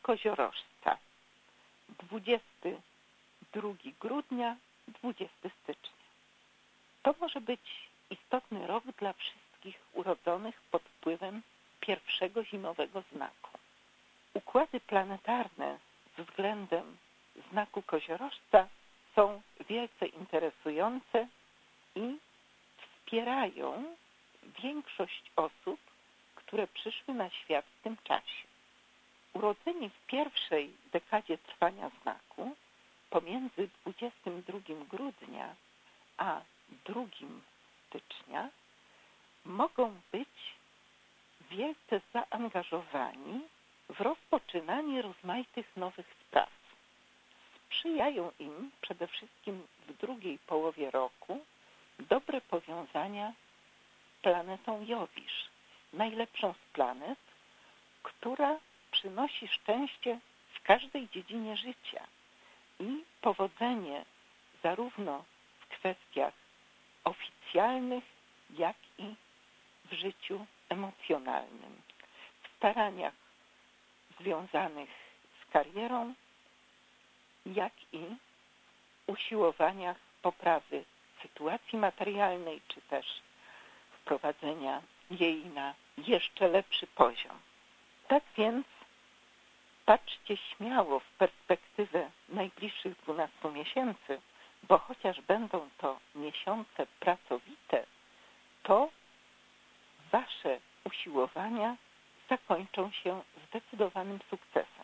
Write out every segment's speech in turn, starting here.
koziorożca. 22 grudnia, 20 stycznia. To może być istotny rok dla wszystkich urodzonych pod wpływem pierwszego zimowego znaku. Układy planetarne względem znaku koziorożca są wielce interesujące i wspierają większość osób, które przyszły na świat w tym czasie. Urodzeni w pierwszej dekadzie trwania znaku, pomiędzy 22 grudnia a 2 stycznia, mogą być wielce zaangażowani w rozpoczynanie rozmaitych nowych spraw. Sprzyjają im przede wszystkim w drugiej połowie roku dobre powiązania z planetą Jowisz, najlepszą z planet, która przynosi szczęście w każdej dziedzinie życia i powodzenie zarówno w kwestiach oficjalnych, jak i w życiu emocjonalnym, w staraniach związanych z karierą, jak i usiłowaniach poprawy sytuacji materialnej, czy też wprowadzenia jej na jeszcze lepszy poziom. Tak więc patrzcie śmiało w perspektywę najbliższych 12 miesięcy, bo chociaż będą to miesiące pracowite, to wasze usiłowania zakończą się zdecydowanym sukcesem.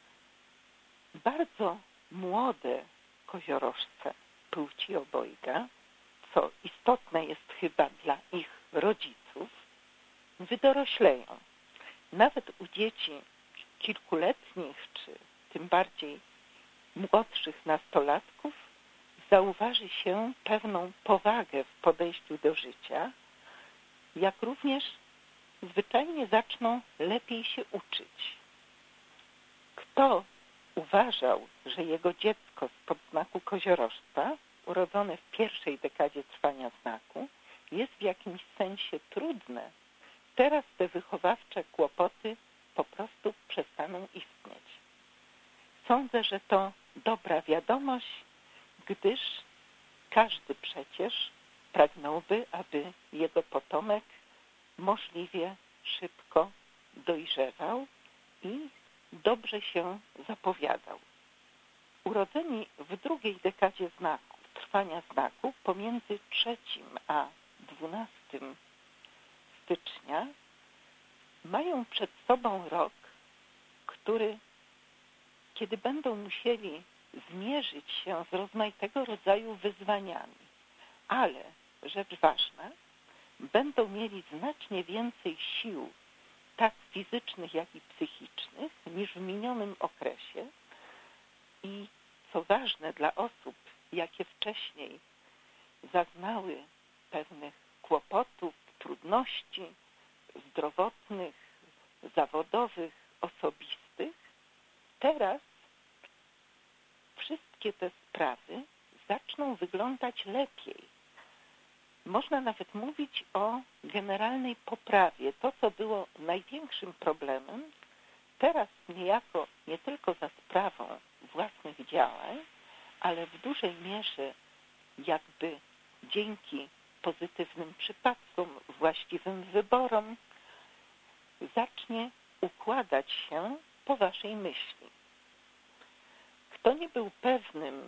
Bardzo młode koziorożce płci obojga, co istotne jest chyba dla ich rodziców, wydorośleją. Nawet u dzieci kilkuletnich, czy tym bardziej młodszych nastolatków, zauważy się pewną powagę w podejściu do życia, jak również zwyczajnie zaczną lepiej się uczyć. Kto uważał, że jego dziecko spod znaku koziorożca, urodzone w pierwszej dekadzie trwania znaku, jest w jakimś sensie trudne, teraz te wychowawcze kłopoty po prostu przestaną istnieć. Sądzę, że to dobra wiadomość, gdyż każdy przecież pragnąłby, aby jego potomek możliwie szybko dojrzewał i dobrze się zapowiadał. Urodzeni w drugiej dekadzie znaku, trwania znaku, pomiędzy 3 a 12 stycznia, mają przed sobą rok, który, kiedy będą musieli zmierzyć się z rozmaitego rodzaju wyzwaniami, ale, rzecz ważna, będą mieli znacznie więcej sił, tak fizycznych, jak i psychicznych, niż w minionym okresie i, co ważne dla osób, jakie wcześniej zaznały pewnych kłopotów, trudności zdrowotnych, zawodowych, osobistych, teraz wszystkie te sprawy zaczną wyglądać lepiej. Można nawet mówić o generalnej poprawie. To, co było największym problemem, teraz niejako nie tylko za sprawą własnych działań, ale w dużej mierze jakby dzięki pozytywnym przypadkom, właściwym wyborom, zacznie układać się po waszej myśli. Kto nie był pewnym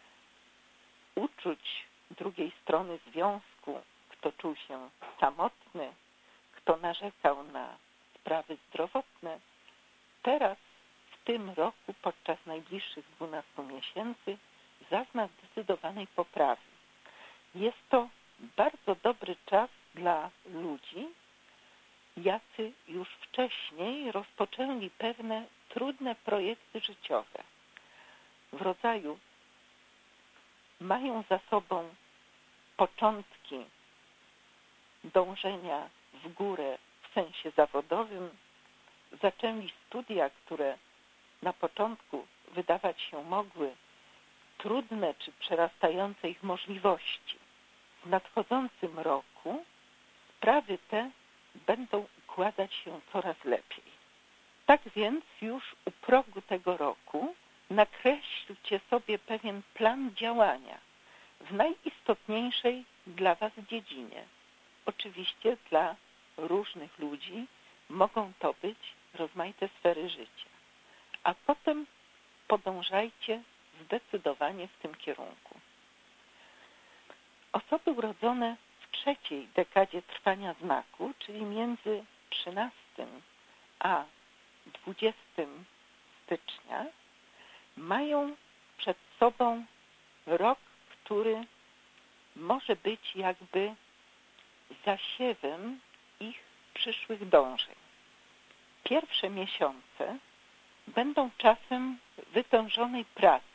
uczuć drugiej strony związku, kto czuł się samotny, kto narzekał na sprawy zdrowotne, teraz w tym roku podczas najbliższych 12 miesięcy zazna zdecydowanej poprawy. Jest to bardzo dobry czas dla ludzi, jacy już wcześniej rozpoczęli pewne trudne projekty życiowe. W rodzaju mają za sobą początki dążenia w górę w sensie zawodowym, zaczęli studia, które na początku wydawać się mogły trudne czy przerastające ich możliwości. W nadchodzącym roku sprawy te będą układać się coraz lepiej. Tak więc już u progu tego roku nakreślcie sobie pewien plan działania w najistotniejszej dla Was dziedzinie. Oczywiście dla różnych ludzi mogą to być rozmaite sfery życia. A potem podążajcie zdecydowanie w tym kierunku. Osoby urodzone w trzeciej dekadzie trwania znaku, czyli między 13 a 20 stycznia, mają przed sobą rok, który może być jakby zasiewem ich przyszłych dążeń. Pierwsze miesiące będą czasem wytężonej pracy.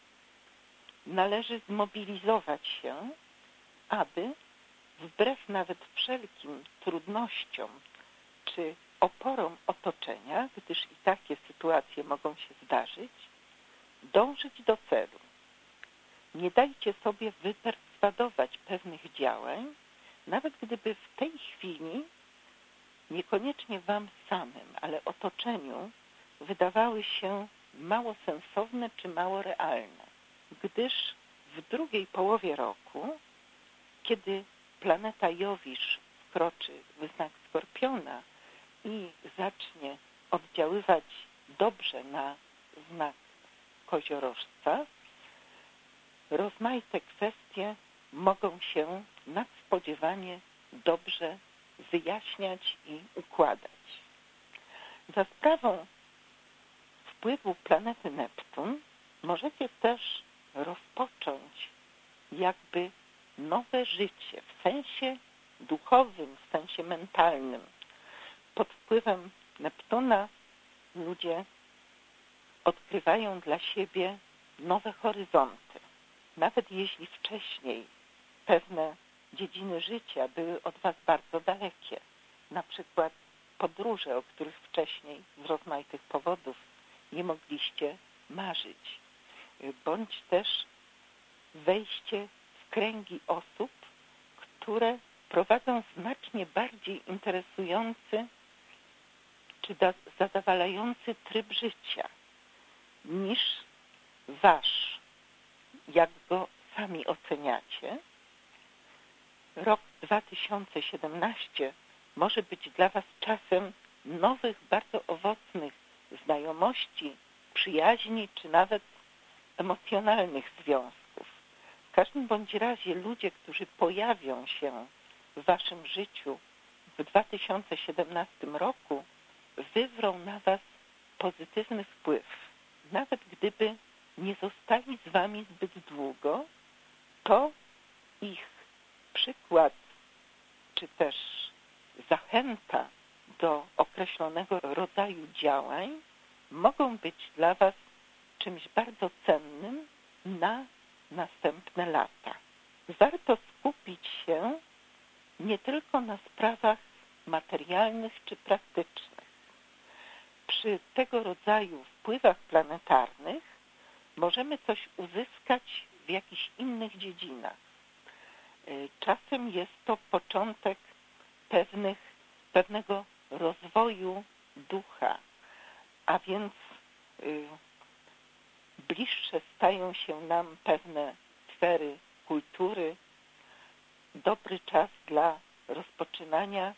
Należy zmobilizować się, aby wbrew nawet wszelkim trudnościom czy oporom otoczenia, gdyż i takie sytuacje mogą się zdarzyć, dążyć do celu. Nie dajcie sobie wyperswadować pewnych działań, nawet gdyby w tej chwili niekoniecznie Wam samym, ale otoczeniu wydawały się mało sensowne czy mało realne. Gdyż w drugiej połowie roku, kiedy planeta Jowisz wkroczy w znak Skorpiona i zacznie oddziaływać dobrze na znak Koziorożca, rozmaite kwestie mogą się nadspodziewanie dobrze wyjaśniać i układać. Za sprawą wpływu planety Neptun możecie też rozpocząć jakby nowe życie w sensie duchowym, w sensie mentalnym. Pod wpływem Neptuna ludzie odkrywają dla siebie nowe horyzonty. Nawet jeśli wcześniej pewne dziedziny życia były od Was bardzo dalekie, na przykład podróże, o których wcześniej z rozmaitych powodów nie mogliście marzyć, bądź też wejście w kręgi osób, które prowadzą znacznie bardziej interesujący czy zadowalający tryb życia niż Wasz, jak go sami oceniacie. Rok 2017 może być dla Was czasem nowych, bardzo owocnych znajomości, przyjaźni, czy nawet emocjonalnych związków. W każdym bądź razie ludzie, którzy pojawią się w Waszym życiu w 2017 roku, wywrą na Was pozytywny wpływ. Nawet gdyby nie zostali z Wami zbyt długo, to ich przykład, czy też zachęta do określonego rodzaju działań mogą być dla Was czymś bardzo cennym na następne lata. Warto skupić się nie tylko na sprawach materialnych czy praktycznych. Przy tego rodzaju wpływach planetarnych możemy coś uzyskać w jakichś innych dziedzinach. Czasem jest to początek pewnego rozwoju ducha, a więc bliższe stają się nam pewne sfery kultury, dobry czas dla rozpoczynania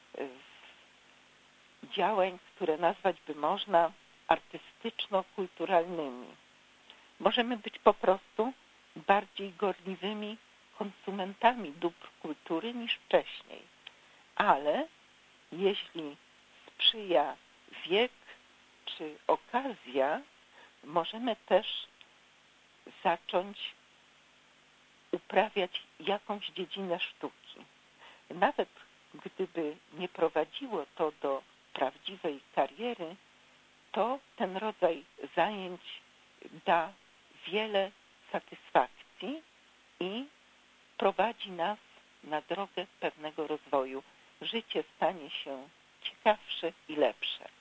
działań, które nazwać by można artystyczno-kulturalnymi. Możemy być po prostu bardziej gorliwymi konsumentami dóbr kultury niż wcześniej. Ale jeśli sprzyja wiek czy okazja, możemy też zacząć uprawiać jakąś dziedzinę sztuki. Nawet gdyby nie prowadziło to do prawdziwej kariery, to ten rodzaj zajęć da wiele satysfakcji i prowadzi nas na drogę pewnego rozwoju. Życie stanie się ciekawsze i lepsze.